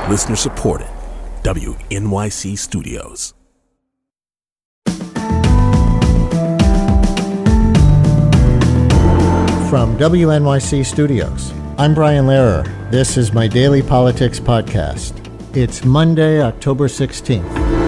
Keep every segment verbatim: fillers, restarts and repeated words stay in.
Listener supported. W N Y C Studios. From W N Y C Studios, I'm Brian Lehrer. This is my daily politics podcast. It's Monday, October sixteenth.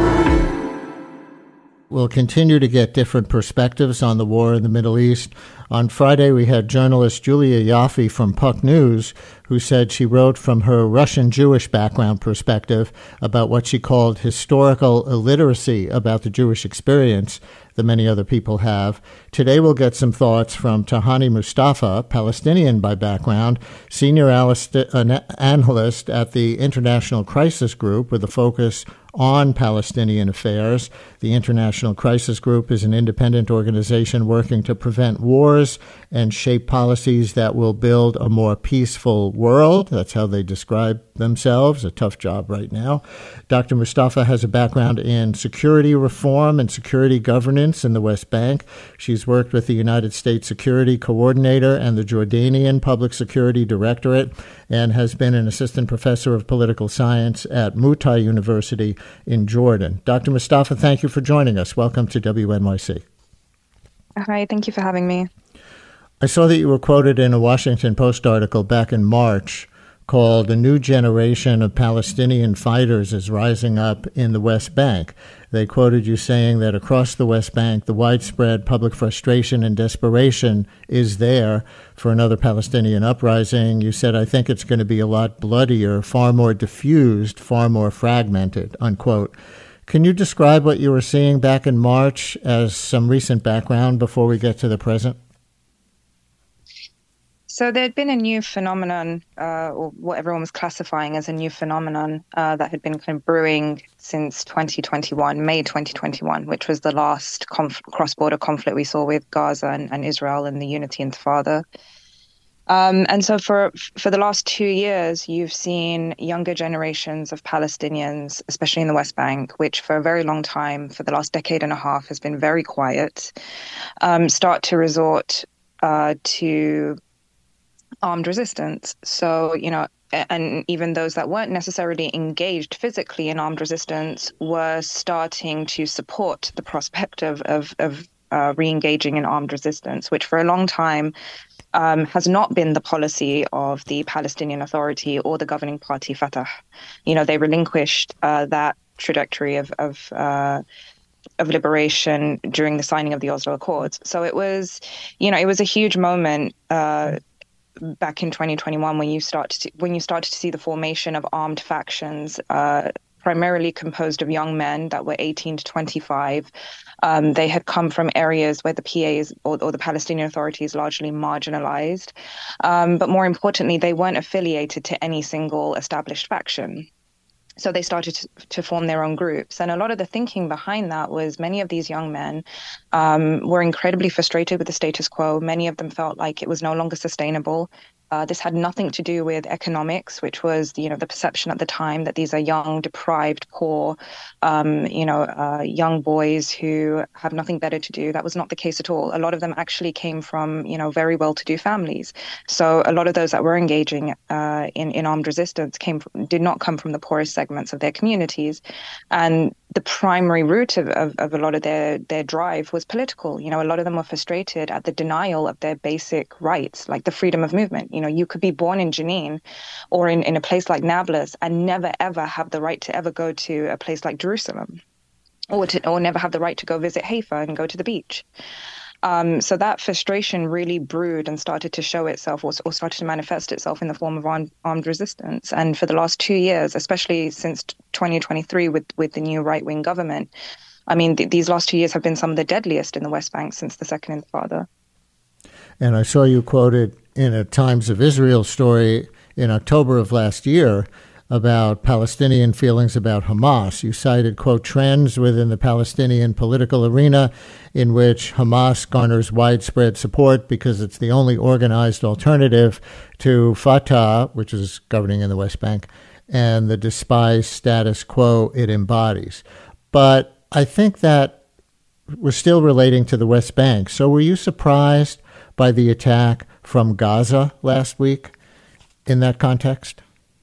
We'll continue to get different perspectives on the war in the Middle East. On Friday, we had journalist Julia Yaffe from Puck News, who said she wrote from her Russian-Jewish background perspective about what she called historical illiteracy about the Jewish experience that many other people have. Today, we'll get some thoughts from Tahani Mustafa, Palestinian by background, senior analyst at the International Crisis Group with a focus on Palestinian affairs. The International Crisis Group is an independent organization working to prevent wars and shape policies that will build a more peaceful world. That's how they describe themselves. A tough job right now. Doctor Mustafa has a background in security reform and security governance in the West Bank. She's worked with the United States Security Coordinator and the Jordanian Public Security Directorate and has been an assistant professor of political science at Mutai University in Jordan. Doctor Mustafa, thank you for joining us. Welcome to W N Y C. Hi, thank you for having me. I saw that you were quoted in a Washington Post article back in March called "A New Generation of Palestinian Fighters is Rising Up in the West Bank." They quoted you saying that across the West Bank, the widespread public frustration and desperation is there for another Palestinian uprising. You said, "I think it's going to be a lot bloodier, far more diffused, far more fragmented," unquote. Can you describe what you were seeing back in March as some recent background before we get to the present? So there had been a new phenomenon, uh, or what everyone was classifying as a new phenomenon, uh, that had been kind of brewing since twenty twenty-one, May twenty twenty-one, which was the last conf- cross-border conflict we saw with Gaza and, and Israel and the Unity Intifada. Um, and so for for the last two years, you've seen younger generations of Palestinians, especially in the West Bank, which for a very long time, for the last decade and a half, has been very quiet, um, start to resort uh, to armed resistance. So, you know, and even those that weren't necessarily engaged physically in armed resistance were starting to support the prospect of, of, of uh, re-engaging in armed resistance, which for a long time um, has not been the policy of the Palestinian Authority or the governing party Fatah. You know, they relinquished uh, that trajectory of, of uh, of liberation during the signing of the Oslo Accords. So it was, you know, it was a huge moment uh, back in twenty twenty-one when you started to, when you started to see the formation of armed factions, uh, primarily composed of young men that were eighteen to twenty-five. Um, they had come from areas where the P A is or, or the Palestinian Authority is largely marginalized. Um, but more importantly, they weren't affiliated to any single established faction. So they started to, to form their own groups. And a lot of the thinking behind that was many of these young men um, were incredibly frustrated with the status quo. Many of them felt like it was no longer sustainable. Uh, this had nothing to do with economics, which was, you know, the perception at the time that these are young, deprived, poor, um, you know, uh, young boys who have nothing better to do. That was not the case at all. A lot of them actually came from, you know, very well-to-do families. So a lot of those that were engaging uh, in, in armed resistance came from, did not come from the poorest segments of their communities. And the primary root of, of, of a lot of their, their drive was political. You know, a lot of them were frustrated at the denial of their basic rights, like the freedom of movement. You know, you could be born in Jenin or in, in a place like Nablus and never, ever have the right to ever go to a place like Jerusalem, or to, or never have the right to go visit Haifa and go to the beach. Um, so that frustration really brewed and started to show itself or, or started to manifest itself in the form of armed, armed resistance. And for the last two years, especially since twenty twenty-three with, with the new right-wing government, I mean, th- these last two years have been some of the deadliest in the West Bank since the Second Intifada. And I saw you quoted in a Times of Israel story in October of last year about Palestinian feelings about Hamas. You cited, quote, trends within the Palestinian political arena in which Hamas garners widespread support because it's the only organized alternative to Fatah, which is governing in the West Bank, and the despised status quo it embodies. But I think that we're still relating to the West Bank. So were you surprised by the attack from Gaza last week in that context?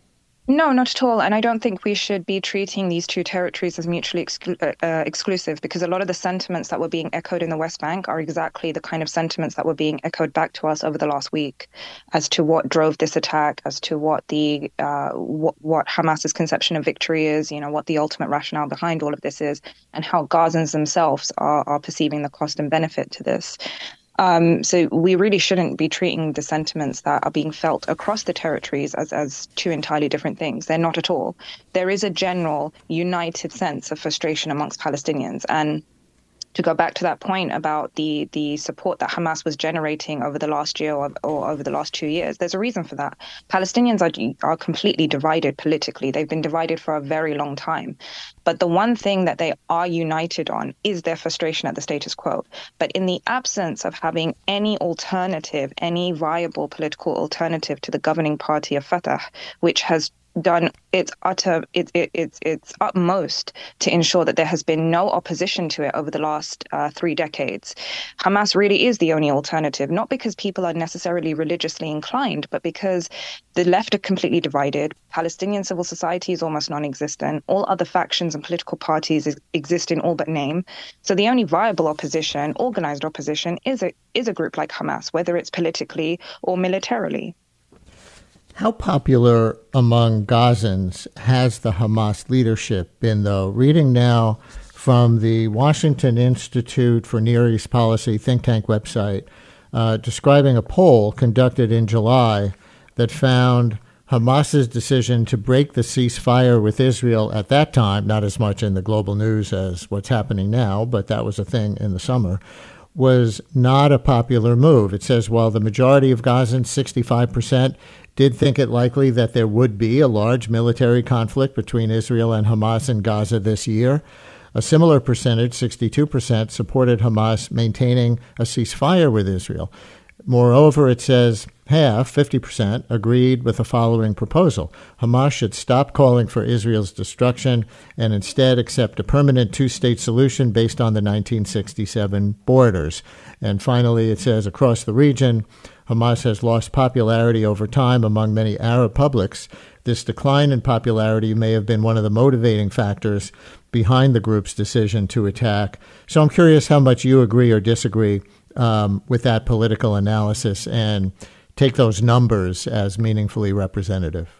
No, not at all. And I don't think we should be treating these two territories as mutually exclu uh, uh, exclusive, because a lot of the sentiments that were being echoed in the West Bank are exactly the kind of sentiments that were being echoed back to us over the last week as to what drove this attack, as to what the uh, what, what Hamas's conception of victory is, you know, what the ultimate rationale behind all of this is, and how Gazans themselves are, are perceiving the cost and benefit to this. Um, so we really shouldn't be treating the sentiments that are being felt across the territories as, as two entirely different things. They're not at all. There is a general united sense of frustration amongst Palestinians. And to go back to that point about the the support that Hamas was generating over the last year or, or over the last two years, there's a reason for that. Palestinians are, are completely divided politically. They've been divided for a very long time. But the one thing that they are united on is their frustration at the status quo. But in the absence of having any alternative, any viable political alternative to the governing party of Fatah, which has done its utter it, it, its its utmost to ensure that there has been no opposition to it over the last uh, three decades. Hamas really is the only alternative, not because people are necessarily religiously inclined, but because the left are completely divided. Palestinian civil society is almost non-existent. All other factions and political parties is, exist in all but name. So the only viable opposition, organized opposition, is a is a group like Hamas, whether it's politically or militarily. How popular among Gazans has the Hamas leadership been, though? Reading now from the Washington Institute for Near East Policy think tank website, uh, describing a poll conducted in July that found Hamas's decision to break the ceasefire with Israel at that time, not as much in the global news as what's happening now, but that was a thing in the summer, was not a popular move. It says, while the majority of Gazans, sixty-five percent, did think it likely that there would be a large military conflict between Israel and Hamas in Gaza this year, a similar percentage, sixty-two percent, supported Hamas maintaining a ceasefire with Israel. Moreover, it says half, fifty percent, agreed with the following proposal. Hamas should stop calling for Israel's destruction and instead accept a permanent two-state solution based on the nineteen sixty-seven borders. And finally, it says across the region, Hamas has lost popularity over time among many Arab publics. This decline in popularity may have been one of the motivating factors behind the group's decision to attack. So I'm curious how much you agree or disagree um, with that political analysis and take those numbers as meaningfully representative.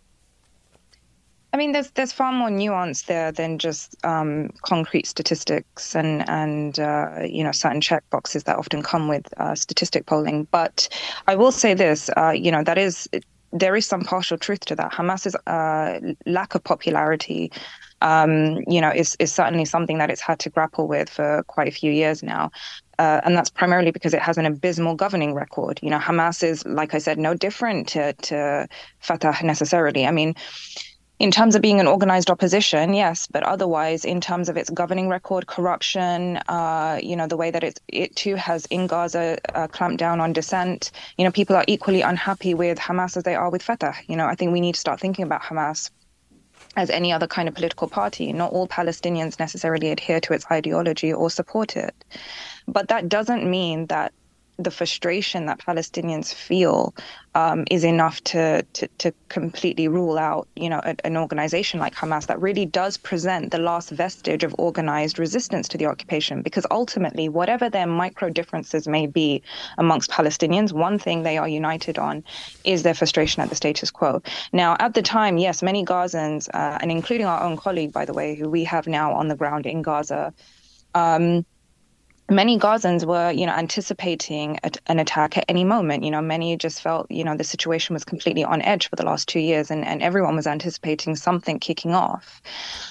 I mean, there's there's far more nuance there than just um, concrete statistics and and uh, you know certain check boxes that often come with uh, statistic polling. But I will say this, uh, you know, that is there is some partial truth to that. Hamas's uh, lack of popularity, um, you know, is is certainly something that it's had to grapple with for quite a few years now. Uh, and that's primarily because it has an abysmal governing record. You know, Hamas is, like I said, no different to, to Fatah necessarily. I mean, in terms of being an organized opposition, yes, but otherwise, in terms of its governing record, corruption, uh, you know, the way that it, it too has in Gaza uh, clamped down on dissent, you know, people are equally unhappy with Hamas as they are with Fatah. You know, I think we need to start thinking about Hamas as any other kind of political party. Not all Palestinians necessarily adhere to its ideology or support it. But that doesn't mean that the frustration that Palestinians feel um, is enough to, to to completely rule out, you know, a, an organization like Hamas that really does present the last vestige of organized resistance to the occupation. Because ultimately, whatever their micro differences may be amongst Palestinians, one thing they are united on is their frustration at the status quo. Now, at the time, yes, many Gazans, uh, and including our own colleague, by the way, who we have now on the ground in Gaza, um, many Gazans were, you know, anticipating a, an attack at any moment. You know, many just felt, you know, the situation was completely on edge for the last two years, and, and everyone was anticipating something kicking off.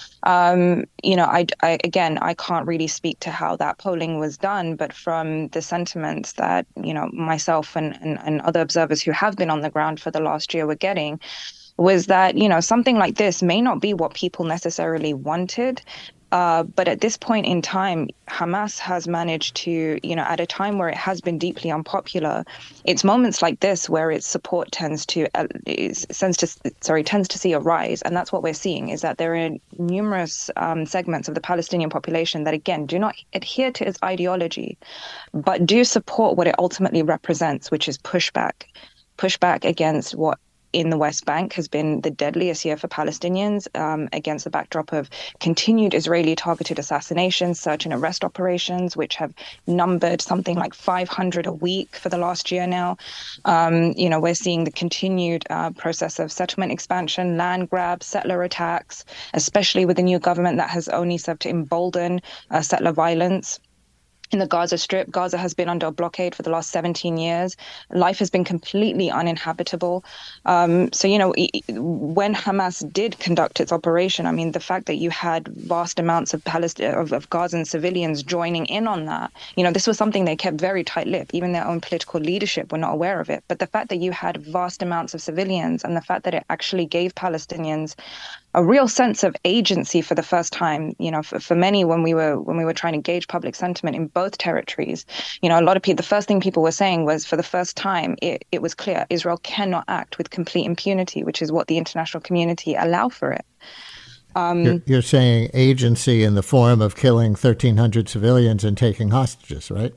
Um, you know, I, I, again, I can't really speak to how that polling was done, but from the sentiments that, you know, myself and, and, and other observers who have been on the ground for the last year were getting, was that, you know, something like this may not be what people necessarily wanted. Uh, but at this point in time, Hamas has managed to, you know, at a time where it has been deeply unpopular, it's moments like this where its support tends to, uh, is, tends to, sorry, tends to see a rise, and that's what we're seeing. Is that there are numerous um, segments of the Palestinian population that, again, do not adhere to its ideology, but do support what it ultimately represents, which is pushback, pushback against what in the West Bank has been the deadliest year for Palestinians, um, against the backdrop of continued Israeli targeted assassinations, search and arrest operations, which have numbered something like five hundred a week for the last year now. Um, you know, we're seeing the continued uh, process of settlement expansion, land grabs, settler attacks, especially with the new government that has only served to embolden uh, settler violence. In the Gaza Strip, Gaza has been under a blockade for the last seventeen years. Life has been completely uninhabitable. Um, so, you know, when Hamas did conduct its operation, I mean, the fact that you had vast amounts of Palestine, of, of Gazan civilians joining in on that, you know, this was something they kept very tight-lipped. Even their own political leadership were not aware of it. But the fact that you had vast amounts of civilians and the fact that it actually gave Palestinians a real sense of agency for the first time, you know, for, for many when we were when we were trying to gauge public sentiment in both territories, you know, a lot of people, the first thing people were saying was, for the first time, it, it was clear Israel cannot act with complete impunity, which is what the international community allow for it. Um, you're, you're saying agency in the form of killing thirteen hundred civilians and taking hostages, right?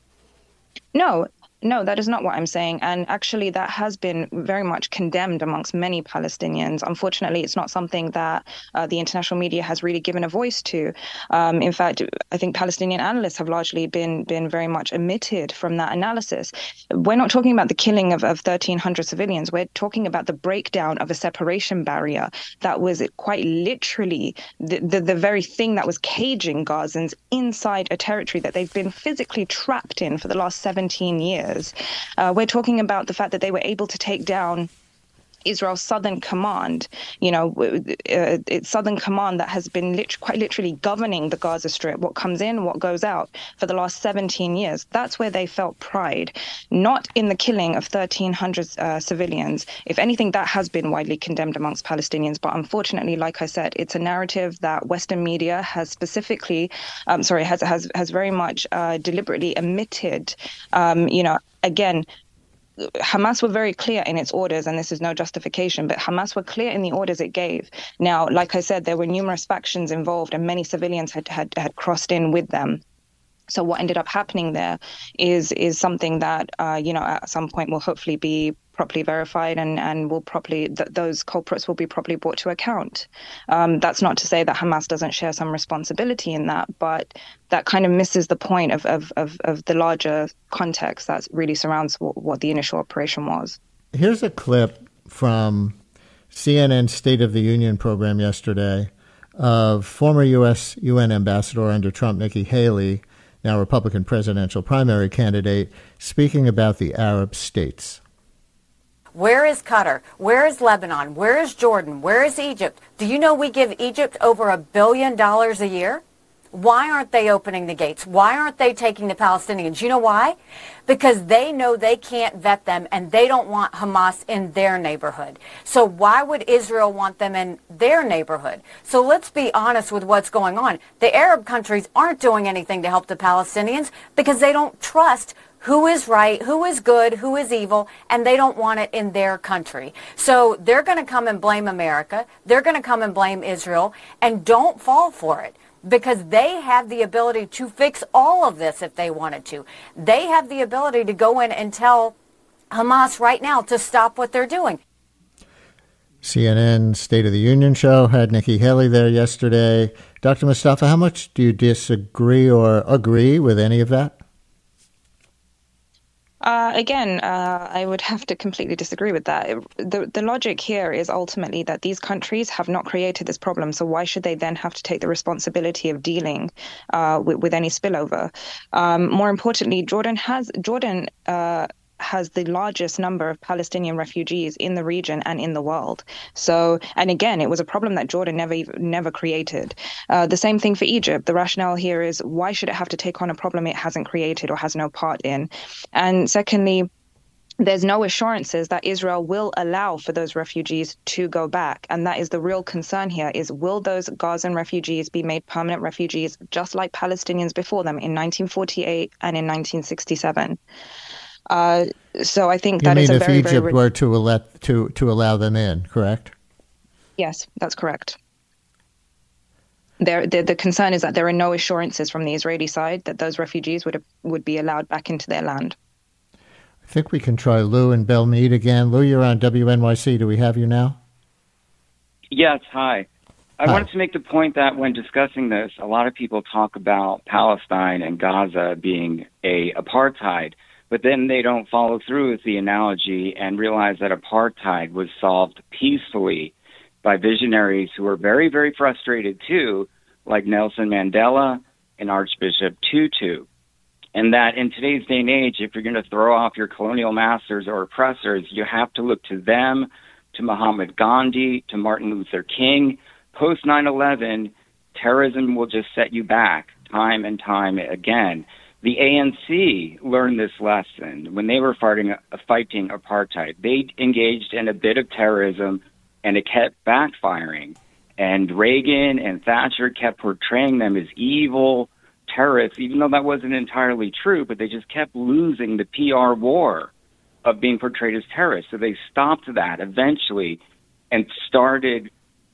No. No, that is not what I'm saying. And actually, that has been very much condemned amongst many Palestinians. Unfortunately, it's not something that uh, the international media has really given a voice to. Um, in fact, I think Palestinian analysts have largely been been very much omitted from that analysis. We're not talking about the killing of, of thirteen hundred civilians. We're talking about the breakdown of a separation barrier that was quite literally the, the, the very thing that was caging Gazans inside a territory that they've been physically trapped in for the last seventeen years. Uh, we're talking about the fact that they were able to take down Israel's Southern Command, you know, uh, it's Southern Command that has been lit- quite literally governing the Gaza Strip, what comes in, what goes out for the last seventeen years. That's where they felt pride, not in the killing of thirteen hundred uh, civilians. If anything, that has been widely condemned amongst Palestinians. But unfortunately, like I said, it's a narrative that Western media has specifically, um, sorry, has, has, has very much uh, deliberately omitted, um, you know, again, Hamas were very clear in its orders, and this is no justification, but Hamas were clear in the orders it gave. Now, like I said, there were numerous factions involved and many civilians had, had, had crossed in with them. So what ended up happening there is is something that, uh, you know, at some point will hopefully be properly verified and, and will properly, th- those culprits will be properly brought to account. Um, that's not to say that Hamas doesn't share some responsibility in that, but that kind of misses the point of, of, of, of the larger context that really surrounds w- what the initial operation was. Here's a clip from C N N's State of the Union program yesterday of former U S U N ambassador under Trump, Nikki Haley, now Republican presidential primary candidate, speaking about the Arab states. Where is Qatar? Where is Lebanon? Where is Jordan? Where is Egypt? Do you know we give Egypt over a billion dollars a year? Why aren't they opening the gates? Why aren't they taking the Palestinians? You know why? Because they know they can't vet them and they don't want Hamas in their neighborhood. So why would Israel want them in their neighborhood? So let's be honest with what's going on. The Arab countries aren't doing anything to help the Palestinians because they don't trust who is right, who is good, who is evil, and they don't want it in their country. So they're going to come and blame America. They're going to come and blame Israel, and don't fall for it, because they have the ability to fix all of this if they wanted to. They have the ability to go in and tell Hamas right now to stop what they're doing. C N N State of the Union show had Nikki Haley there yesterday. Doctor Mustafa, how much do you disagree or agree with any of that? Uh, again, uh, I would have to completely disagree with that. The, the logic here is ultimately that these countries have not created this problem, so why should they then have to take the responsibility of dealing uh, with, with any spillover? Um, more importantly, Jordan has Jordan. Uh, has the largest number of Palestinian refugees in the region and in the world. So, and again, it was a problem that Jordan never never created. Uh, the same thing for Egypt. The rationale here is, why should it have to take on a problem it hasn't created or has no part in? And secondly, there's no assurances that Israel will allow for those refugees to go back. And that is the real concern here, is will those Gazan refugees be made permanent refugees just like Palestinians before them in nineteen forty-eight and in nineteen sixty-seven? Uh, so I think you that mean is a if very, Egypt very... were to, let, to, to allow them in, correct? Yes, that's correct. There, the, the concern is that there are no assurances from the Israeli side that those refugees would have, would be allowed back into their land. I think we can try Lou and Belmead again. Lou, you're on W N Y C. Do we have you now? Yes, hi. I Hi. wanted to make the point that when discussing this, a lot of people talk about Palestine and Gaza being a apartheid, but then they don't follow through with the analogy and realize that apartheid was solved peacefully by visionaries who were very, very frustrated too, like Nelson Mandela and Archbishop Tutu. And that in today's day and age, if you're going to throw off your colonial masters or oppressors, you have to look to them, to Mahatma Gandhi, to Martin Luther King. Post nine eleven, terrorism will just set you back time and time again. The A N C learned this lesson when they were fighting, fighting apartheid. They engaged in a bit of terrorism, and it kept backfiring. And Reagan and Thatcher kept portraying them as evil terrorists, even though that wasn't entirely true, but they just kept losing the P R war of being portrayed as terrorists. So they stopped that eventually and started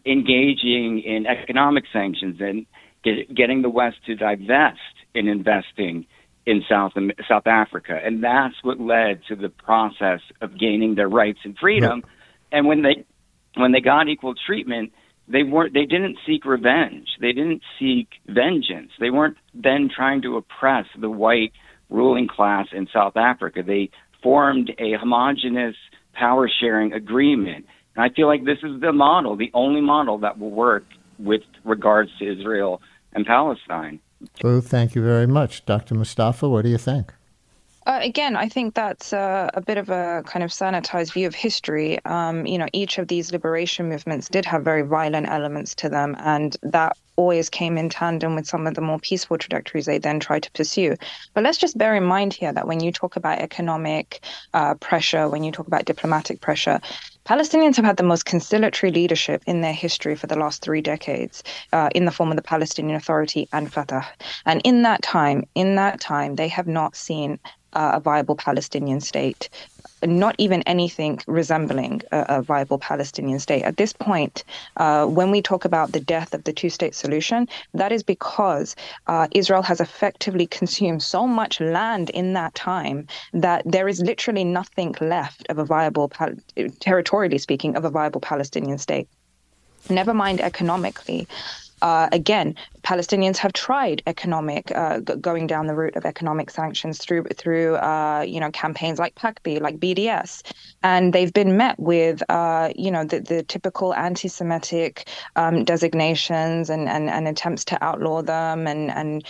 engaging in economic sanctions and get, getting the West to divest in investing in South South Africa. And that's what led to the process of gaining their rights and freedom. Right. And when they when they got equal treatment, they weren't they didn't seek revenge. They didn't seek vengeance. They weren't then trying to oppress the white ruling class in South Africa. They formed a homogenous power sharing agreement. And I feel like this is the model, the only model that will work with regards to Israel and Palestine. Lou, thank you very much. Doctor Mustafa, what do you think? Uh, again, I think that's uh, a bit of a kind of sanitized view of history. Um, you know, each of these liberation movements did have very violent elements to them, and that always came in tandem with some of the more peaceful trajectories they then tried to pursue. But let's just bear in mind here that when you talk about economic uh, pressure, when you talk about diplomatic pressure, Palestinians have had the most conciliatory leadership in their history for the last three decades uh, in the form of the Palestinian Authority and Fatah. And in that time, in that time, they have not seen uh, a viable Palestinian state, not even anything resembling a, a viable Palestinian state. At this point, uh, when we talk about the death of the two-state solution, that is because uh, Israel has effectively consumed so much land in that time that there is literally nothing left of a viable, territorially speaking, of a viable Palestinian state. Never mind economically. Uh, again, Palestinians have tried economic, uh, g- going down the route of economic sanctions through through uh, you know campaigns like P A C B, like B D S, and they've been met with uh, you know the, the typical anti-Semitic um, designations and, and, and attempts to outlaw them and and.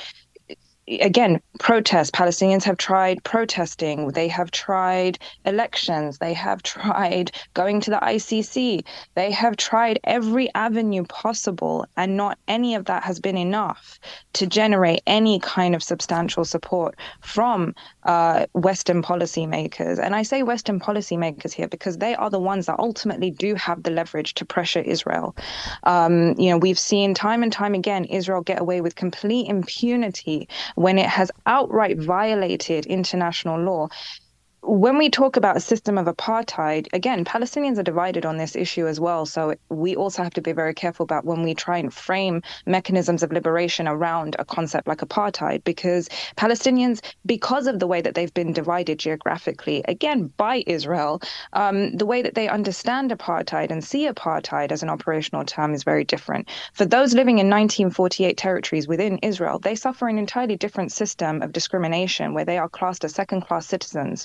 Again, protests. Palestinians have tried protesting. They have tried elections. They have tried going to the I C C. They have tried every avenue possible, and not any of that has been enough to generate any kind of substantial support from uh, Western policymakers. And I say Western policymakers here because they are the ones that ultimately do have the leverage to pressure Israel. Um, you know, we've seen time and time again Israel get away with complete impunity when it has outright violated international law. When we talk about a system of apartheid, again, Palestinians are divided on this issue as well. So we also have to be very careful about when we try and frame mechanisms of liberation around a concept like apartheid, because Palestinians, because of the way that they've been divided geographically, again, by Israel, um, the way that they understand apartheid and see apartheid as an operational term is very different. For those living in nineteen forty-eight territories within Israel, they suffer an entirely different system of discrimination where they are classed as second-class citizens.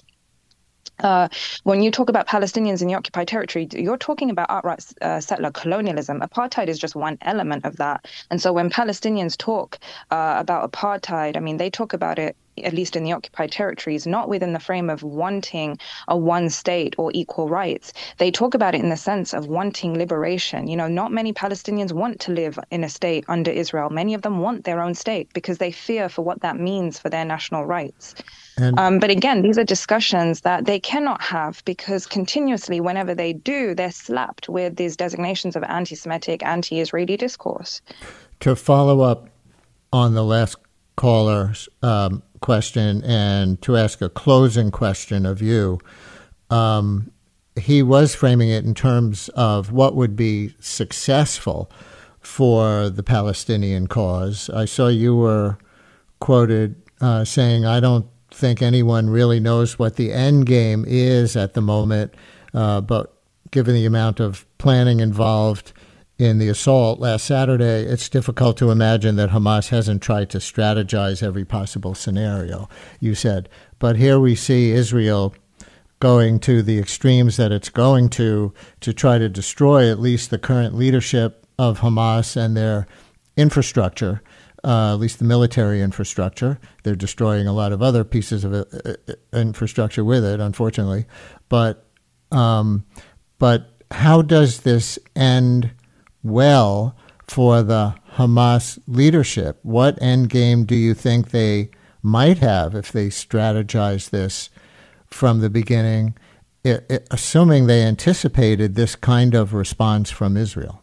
Uh, when you talk about Palestinians in the occupied territory, you're talking about outright uh, settler colonialism. Apartheid is just one element of that. And so when Palestinians talk uh, about apartheid, I mean, they talk about it, at least in the occupied territories, not within the frame of wanting a one state or equal rights. They talk about it in the sense of wanting liberation. You know, not many Palestinians want to live in a state under Israel. Many of them want their own state because they fear for what that means for their national rights. And, um, but again, these are discussions that they cannot have because continuously, whenever they do, they're slapped with these designations of anti-Semitic, anti-Israeli discourse. To follow up on the last caller's um, question and to ask a closing question of you, um, he was framing it in terms of what would be successful for the Palestinian cause. I saw you were quoted uh, saying, I don't think anyone really knows what the end game is at the moment, uh, but given the amount of planning involved in the assault last Saturday, it's difficult to imagine that Hamas hasn't tried to strategize every possible scenario, you said. But here we see Israel going to the extremes that it's going to to try to destroy at least the current leadership of Hamas and their infrastructure, uh, at least the military infrastructure. They're destroying a lot of other pieces of uh, infrastructure with it, unfortunately. But um, but how does this end well for the Hamas leadership? What end game do you think they might have if they strategize this from the beginning, it, it, assuming they anticipated this kind of response from Israel?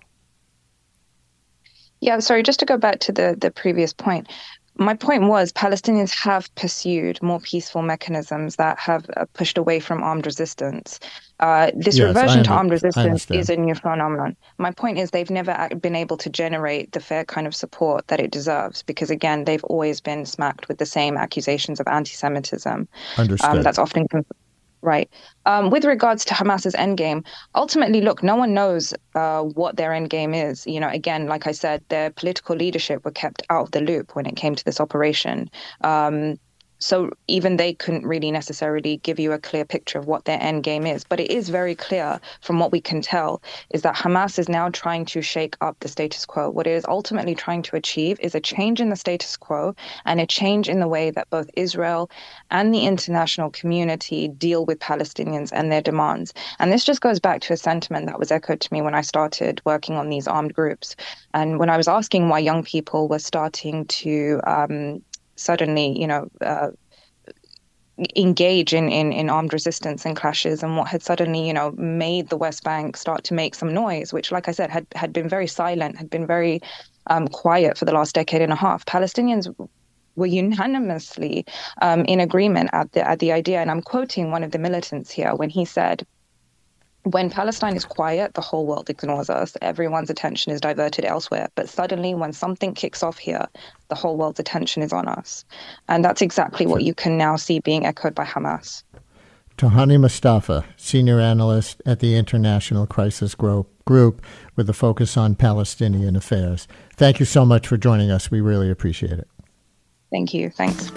Yeah, sorry, just to go back to the, the previous point. My point was Palestinians have pursued more peaceful mechanisms that have uh, pushed away from armed resistance. Uh, this yes, reversion to under- armed resistance is a new phenomenon. My point is they've never been able to generate the fair kind of support that it deserves because, again, they've always been smacked with the same accusations of anti-Semitism. Understood. Um, that's often... Right. Um, with regards to Hamas's endgame, ultimately, look, no one knows uh, what their endgame is. You know, again, like I said, their political leadership were kept out of the loop when it came to this operation. Um, so even they couldn't really necessarily give you a clear picture of what their end game is. But it is very clear from what we can tell is that Hamas is now trying to shake up the status quo. What it is ultimately trying to achieve is a change in the status quo and a change in the way that both Israel and the international community deal with Palestinians and their demands. And this just goes back to a sentiment that was echoed to me when I started working on these armed groups. And when I was asking why young people were starting to um, suddenly, you know, uh, engage in, in, in armed resistance and clashes and what had suddenly, you know, made the West Bank start to make some noise, which, like I said, had, had been very silent, had been very um, quiet for the last decade and a half. Palestinians were unanimously um, in agreement at the, at the idea. And I'm quoting one of the militants here when he said, when Palestine is quiet, the whole world ignores us. Everyone's attention is diverted elsewhere. But suddenly, when something kicks off here, the whole world's attention is on us. And that's exactly what you can now see being echoed by Hamas. Tahani Mustafa, senior analyst at the International Crisis Group with a focus on Palestinian affairs. Thank you so much for joining us. We really appreciate it. Thank you. Thanks.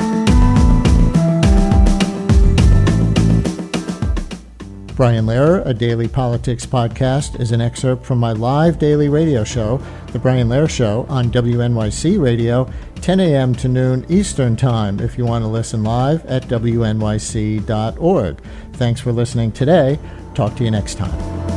Brian Lehrer, a daily politics podcast, is an excerpt from my live daily radio show, The Brian Lehrer Show, on W N Y C Radio, ten a.m. to noon Eastern Time, if you want to listen live at W N Y C dot org. Thanks for listening today. Talk to you next time.